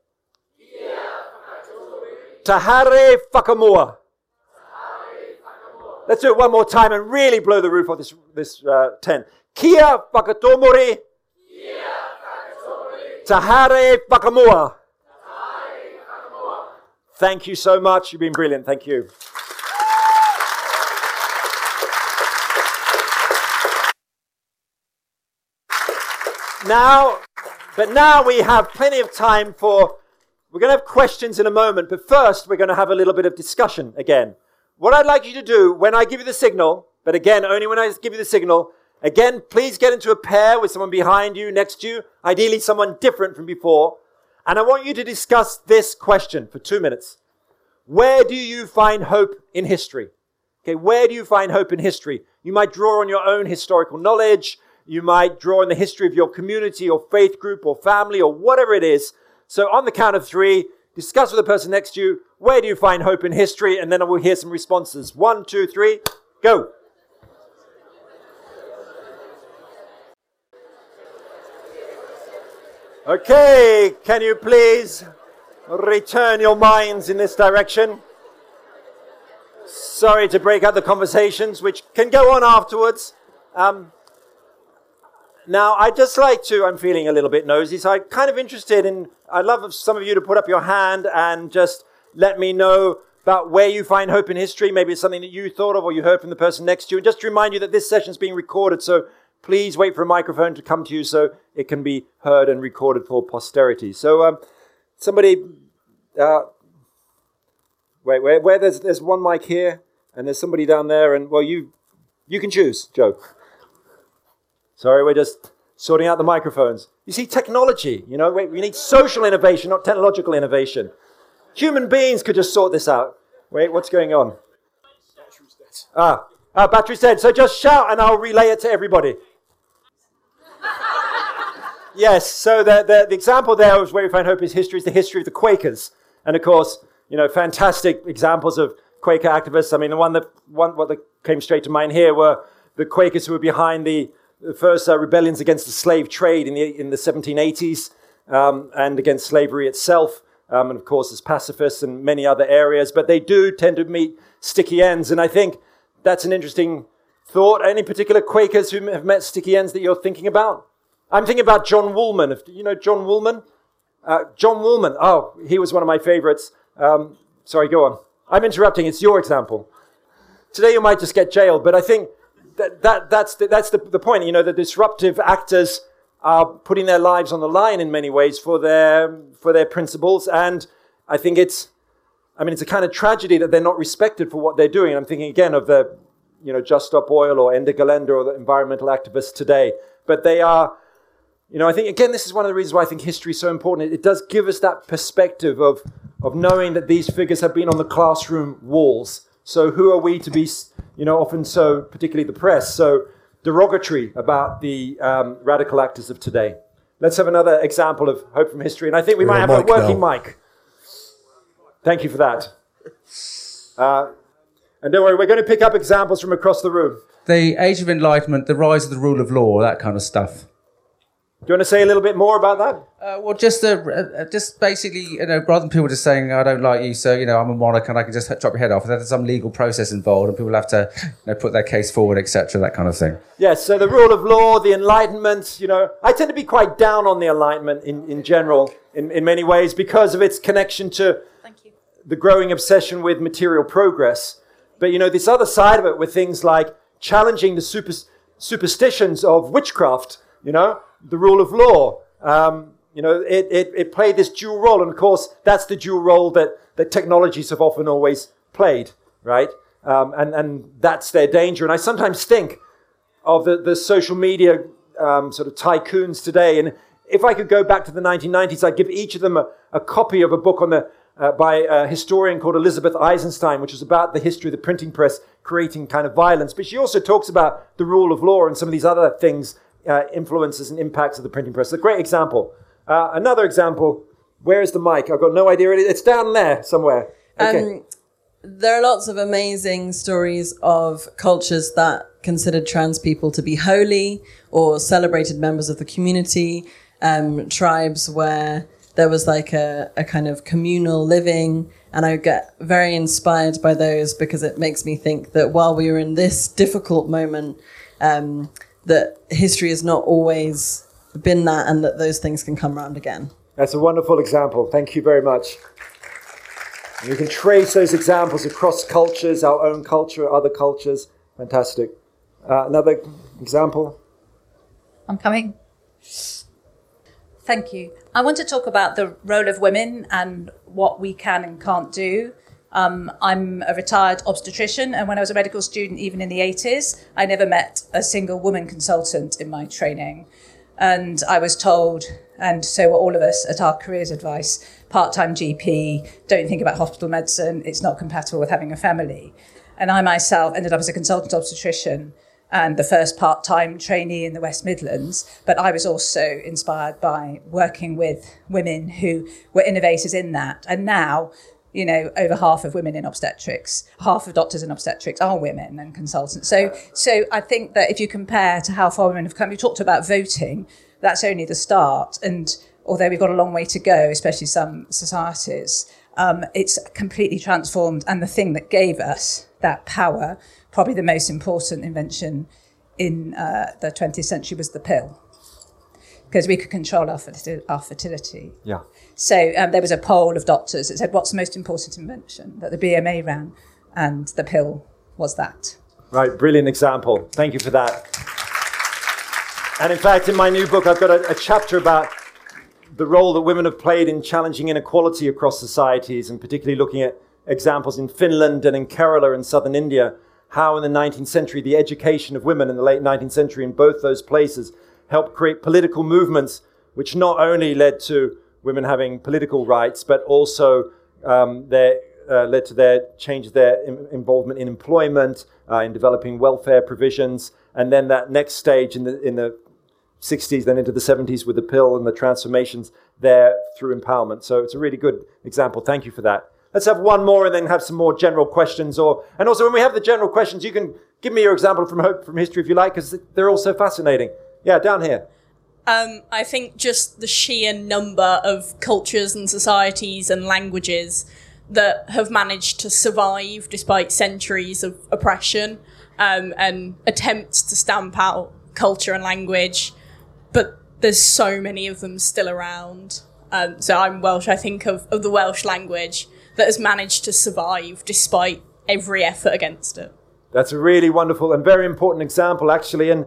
Tahare whakamua. Let's do it one more time and really blow the roof off this tent. Kia whakatomori. Tahare whakamua. Thank you so much. You've been brilliant. Thank you. Now we have plenty of time we're going to have questions in a moment, but first we're going to have a little bit of discussion again. What I'd like you to do when I give you the signal, but again, only when I give you the signal, again, please get into a pair with someone behind you, next to you, ideally someone different from before, and I want you to discuss this question for 2 minutes. Where do you find hope in history? Okay, where do you find hope in history? You might draw on your own historical knowledge. You might draw on the history of your community or faith group or family or whatever it is. So on the count of 3, discuss with the person next to you, where do you find hope in history? And then we'll hear some responses. 1, 2, 3, go. Okay, can you please return your minds in this direction? Sorry to break up the conversations, which can go on afterwards. Now, I'd just like to, I'm feeling a little bit nosy, so I'm kind of interested in, I'd love some of you to put up your hand and just let me know about where you find hope in history. Maybe it's something that you thought of or you heard from the person next to you. And just to remind you that this session is being recorded, so please wait for a microphone to come to you so it can be heard and recorded for posterity. So somebody, where there's one mic here and there's somebody down there, and well, you can choose, Joe. Sorry, we're just sorting out the microphones. You see, technology, you know, we need social innovation, not technological innovation. Human beings could just sort this out. Wait, what's going on? Battery's dead. So just shout and I'll relay it to everybody. Yes, so the example there was where we find hope in history is the history of the Quakers. And of course, you know, fantastic examples of Quaker activists. I mean, what that came straight to mind here were the Quakers who were behind the first rebellions against the slave trade in the 1780s and against slavery itself, and of course as pacifists and many other areas. But they do tend to meet sticky ends, and I think that's an interesting thought. Any particular Quakers who have met sticky ends that you're thinking about? I'm thinking about John Woolman. You know John Woolman? John Woolman. Oh, he was one of my favorites. Sorry, go on. I'm interrupting. It's your example. Today you might just get jailed, but I think that's the point. You know, the disruptive actors are putting their lives on the line in many ways for their principles, and I think it's a kind of tragedy that they're not respected for what they're doing. And I'm thinking again of the, you know, Just Stop Oil or Ende Gelände or the environmental activists today. But they are, you know, I think again this is one of the reasons why I think history is so important. It does give us that perspective of knowing that these figures have been on the classroom walls. So who are we to be, you know, often so, particularly the press, so derogatory about the radical actors of today? Let's have another example of hope from history. And I think we might have a working mic. Thank you for that. And don't worry, we're going to pick up examples from across the room. The Age of Enlightenment, the rise of the rule of law, that kind of stuff. Do you want to say a little bit more about that? Well, just basically, rather than people just saying, I don't like you, so, I'm a monarch and I can just chop your head off, there's some legal process involved and people have to put their case forward, etc., that kind of thing. Yes, so the rule of law, the Enlightenment, I tend to be quite down on the Enlightenment in general, in many ways, because of its connection to the growing obsession with material progress. But, this other side of it with things like challenging the superstitions of witchcraft, the rule of law. It played this dual role. And of course, that's the dual role that technologies have often always played, right? And that's their danger. And I sometimes think of the social media sort of tycoons today. And if I could go back to the 1990s, I'd give each of them a copy of a book by a historian called Elizabeth Eisenstein, which is about the history of the printing press creating kind of violence. But she also talks about the rule of law and some of these other things, influences and impacts of the printing press. A great example. Another example. Where is the mic? I've got no idea. It's down there somewhere. Okay. There are lots of amazing stories of cultures that considered trans people to be holy or celebrated members of the community, tribes where there was like a kind of communal living. And I get very inspired by those because it makes me think that while we are in this difficult moment, that history has not always been that and that those things can come around again. That's a wonderful example. Thank you very much. And we can trace those examples across cultures, our own culture, other cultures. Fantastic. Another example? I'm coming. Thank you. I want to talk about the role of women and what we can and can't do. I'm a retired obstetrician, and when I was a medical student, even in the 80s, I never met a single woman consultant in my training. And I was told, and so were all of us at our careers advice, part-time GP, don't think about hospital medicine, it's not compatible with having a family. And I myself ended up as a consultant obstetrician and the first part-time trainee in the West Midlands. But I was also inspired by working with women who were innovators in that. And now, over half of women in obstetrics, half of doctors in obstetrics are women and consultants. So I think that if you compare to how far women have come, you talked about voting, that's only the start. And although we've got a long way to go, especially some societies, it's completely transformed. And the thing that gave us that power, probably the most important invention in the 20th century, was the pill. Because we could control our fertility. Yeah. So there was a poll of doctors that said, what's the most important invention that the BMA ran? And the pill was that. Right, brilliant example. Thank you for that. And in fact, in my new book, I've got a chapter about the role that women have played in challenging inequality across societies, and particularly looking at examples in Finland and in Kerala in southern India, how in the 19th century, the education of women in the late 19th century in both those places helped create political movements which not only led to women having political rights, but also led to their involvement in employment, in developing welfare provisions, and then that next stage in the 60s, then into the 70s with the pill and the transformations there through empowerment. So it's a really good example. Thank you for that. Let's have one more and then have some more general questions. And also when we have the general questions, you can give me your example from history if you like, because they're all so fascinating. Yeah, down here. I think just the sheer number of cultures and societies and languages that have managed to survive despite centuries of oppression and attempts to stamp out culture and language, but there's so many of them still around. So I'm Welsh. I think of the Welsh language that has managed to survive despite every effort against it. That's a really wonderful and very important example, actually. And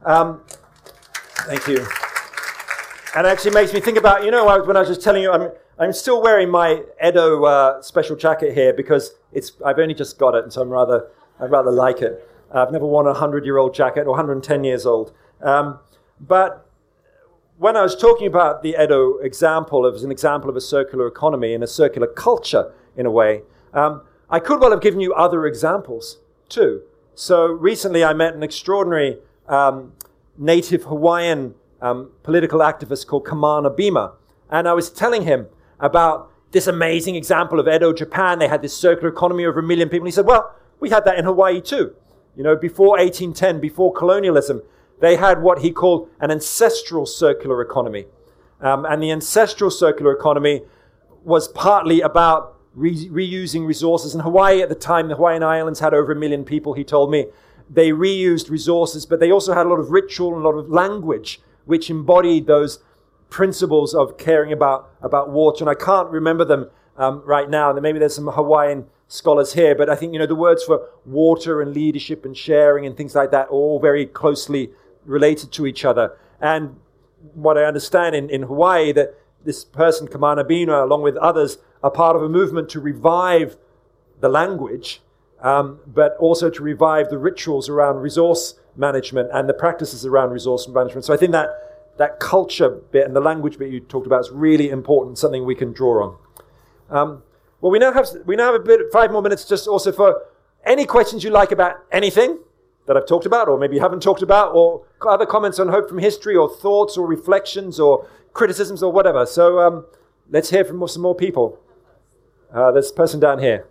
thank you. And it actually makes me think about, when I was just telling you, I'm still wearing my Edo special jacket here because I've only just got it, and so I rather like it. I've never worn a 100-year-old jacket or 110 years old. But when I was talking about the Edo example, it was an example of a circular economy and a circular culture in a way. I could well have given you other examples too. So recently I met an extraordinary native Hawaiian political activist called Kamana Bima. And I was telling him about this amazing example of Edo, Japan. They had this circular economy over 1 million people. And he said, well, we had that in Hawaii too. You know, before 1810, before colonialism, they had what he called an ancestral circular economy. And the ancestral circular economy was partly about reusing resources. In Hawaii at the time, the Hawaiian Islands had over 1 million people, he told me. They reused resources, but they also had a lot of ritual and a lot of language which embodied those principles of caring about water. And I can't remember them right now. Maybe there's some Hawaiian scholars here, but I think, you know, the words for water and leadership and sharing and things like that are all very closely related to each other. And what I understand in Hawaii, that this person, Kamana Bima, along with others, are part of a movement to revive the language, but also to revive the rituals around resource management and the practices around resource management. So I think that culture bit and the language bit you talked about is really important, something we can draw on. Well, we now have 5 more minutes just also for any questions you like about anything that I've talked about, or maybe you haven't talked about, or other comments on Hope from History, or thoughts or reflections or criticisms or whatever. So let's hear from some more people. There's a person down here.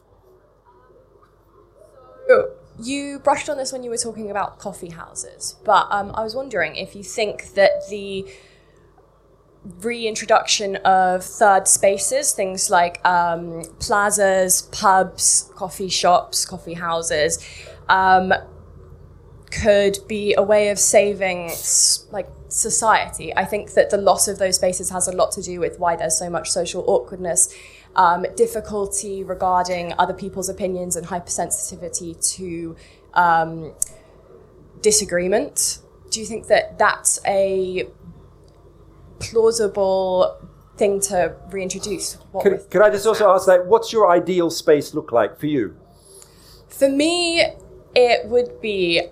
You brushed on this when you were talking about coffee houses, but I was wondering if you think that the reintroduction of third spaces, things like plazas, pubs, coffee shops, coffee houses, could be a way of saving society. I think that the loss of those spaces has a lot to do with why there's so much social awkwardness, difficulty regarding other people's opinions, and hypersensitivity to disagreement. Do you think that that's a plausible thing to reintroduce? Could I just also ask, what's your ideal space look like for you? For me, it would be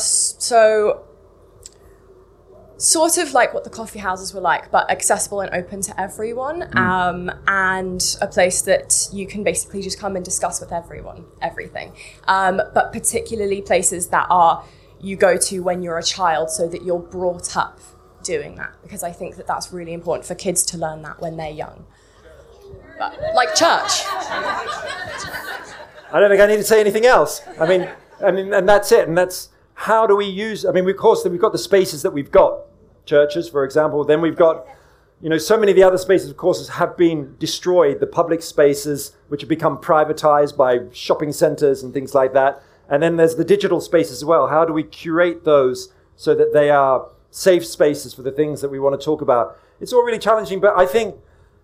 sort of like what the coffee houses were like, but accessible and open to everyone, and a place that you can basically just come and discuss with everyone, everything. But particularly places that you go to when you're a child, so that you're brought up doing that, because I think that that's really important for kids to learn that when they're young. But, like church. I don't think I need to say anything else. I mean, and that's it. And that's how do we use? I mean, of course, we've got the spaces that we've got, churches, for example. Then we've got, so many of the other spaces, of course, have been destroyed. The public spaces, which have become privatized by shopping centers and things like that. And then there's the digital spaces as well. How do we curate those so that they are safe spaces for the things that we want to talk about? It's all really challenging, but I think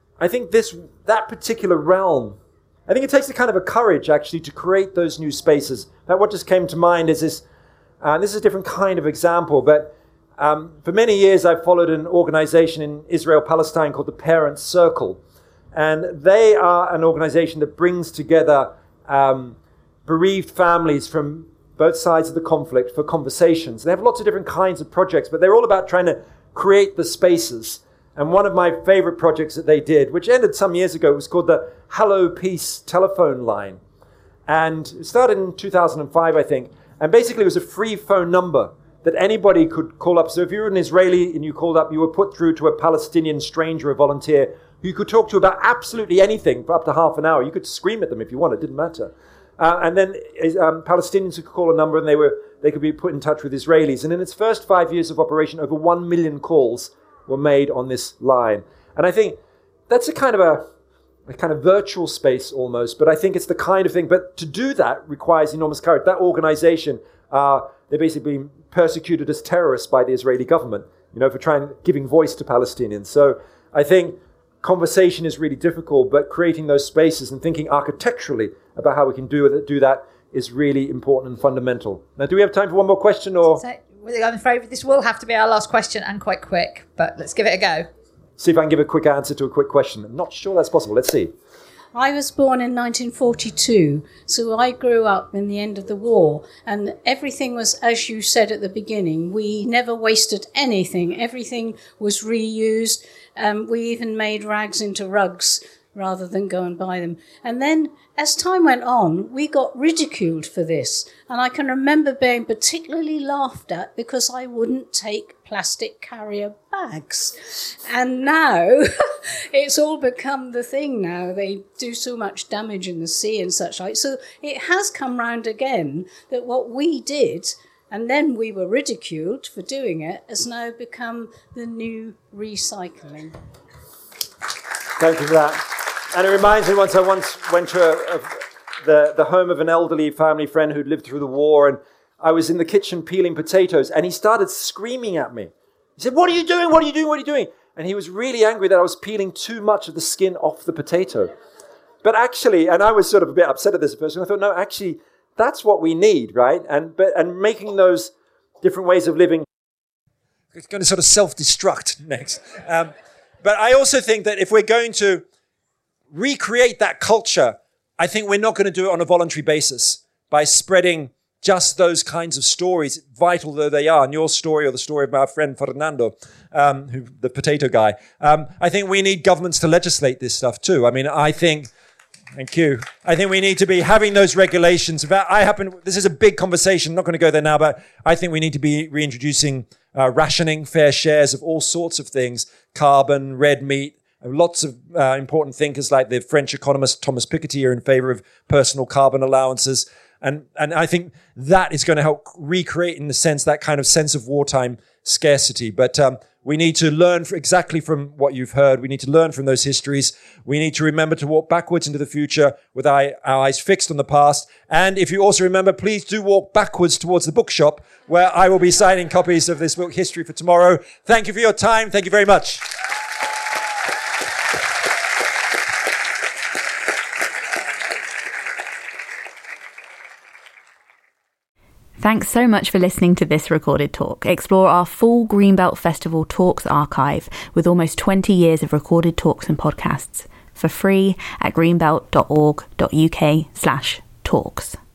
that particular realm, I think it takes a kind of a courage actually to create those new spaces. Now, what just came to mind is this is a different kind of example, but for many years I've followed an organization in Israel, Palestine called the Parents Circle. And they are an organization that brings together bereaved families from both sides of the conflict for conversations. They have lots of different kinds of projects, but they're all about trying to create the spaces. And one of my favorite projects that they did, which ended some years ago, was called the Hello Peace telephone line. And it started in 2005, I think. And basically it was a free phone number that anybody could call up. So if you were an Israeli and you called up, you were put through to a Palestinian stranger, a volunteer, who you could talk to about absolutely anything for up to half an hour. You could scream at them if you wanted, it didn't matter. And then Palestinians could call a number and they could be put in touch with Israelis. And in its first 5 years of operation, over 1 million calls were made on this line. And I think that's a kind of virtual space almost, but I think it's the kind of thing. But to do that requires enormous courage. That organization, they're basically being persecuted as terrorists by the Israeli government, for giving voice to Palestinians. So I think conversation is really difficult, but creating those spaces and thinking architecturally about how we can do that is really important and fundamental. Now, do we have time for one more question? Or I'm afraid this will have to be our last question, and quite quick, but let's give it a go. See if I can give a quick answer to a quick question. I'm not sure that's possible. Let's see. I was born in 1942, so I grew up in the end of the war, and everything was, as you said at the beginning, we never wasted anything. Everything was reused. We even made rags into rugs rather than go and buy them. And then as time went on, we got ridiculed for this. And I can remember being particularly laughed at because I wouldn't take plastic carrier bags. And now it's all become the thing now. They do so much damage in the sea and such like. So it has come round again that what we did, and then we were ridiculed for doing it, has now become the new recycling. Thank you for that. And it reminds me, I once went to the home of an elderly family friend who'd lived through the war, and I was in the kitchen peeling potatoes, and he started screaming at me. He said, "What are you doing? What are you doing? What are you doing?" And he was really angry that I was peeling too much of the skin off the potato. But actually, and I was sort of a bit upset at this person, I thought, no, actually, that's what we need, right? And making those different ways of living. It's going to sort of self-destruct next. But I also think that if we're going to recreate that culture, I think we're not going to do it on a voluntary basis by spreading just those kinds of stories, vital though they are. And your story, or the story of our friend Fernando, the potato guy. I think we need governments to legislate this stuff too. I mean, thank you. I think we need to be having those regulations. This is a big conversation. I'm not going to go there now, but I think we need to be reintroducing rationing, fair shares of all sorts of things, carbon, red meat. Lots of important thinkers like the French economist Thomas Piketty are in favor of personal carbon allowances. And I think that is going to help recreate, in a sense, that kind of sense of wartime scarcity. But we need to learn exactly from what you've heard. We need to learn from those histories. We need to remember to walk backwards into the future with our eyes fixed on the past. And if you also remember, please do walk backwards towards the bookshop, where I will be signing copies of this book, History for Tomorrow. Thank you for your time. Thank you very much. Thanks so much for listening to this recorded talk. Explore our full Greenbelt Festival Talks archive with almost 20 years of recorded talks and podcasts for free at greenbelt.org.uk/talks.